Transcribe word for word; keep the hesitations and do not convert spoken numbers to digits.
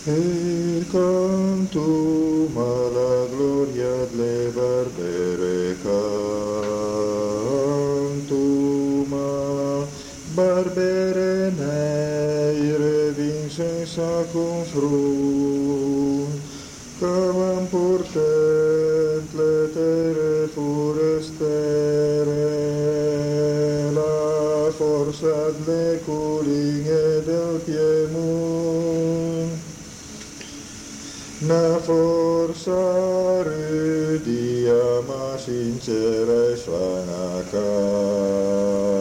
e cantum alla gloria delle barbere cantum a barbere neire vincensa confrunt cavam portent letere forestere la forza delle colline del Piemont na forza rudia ma sincera e svanacata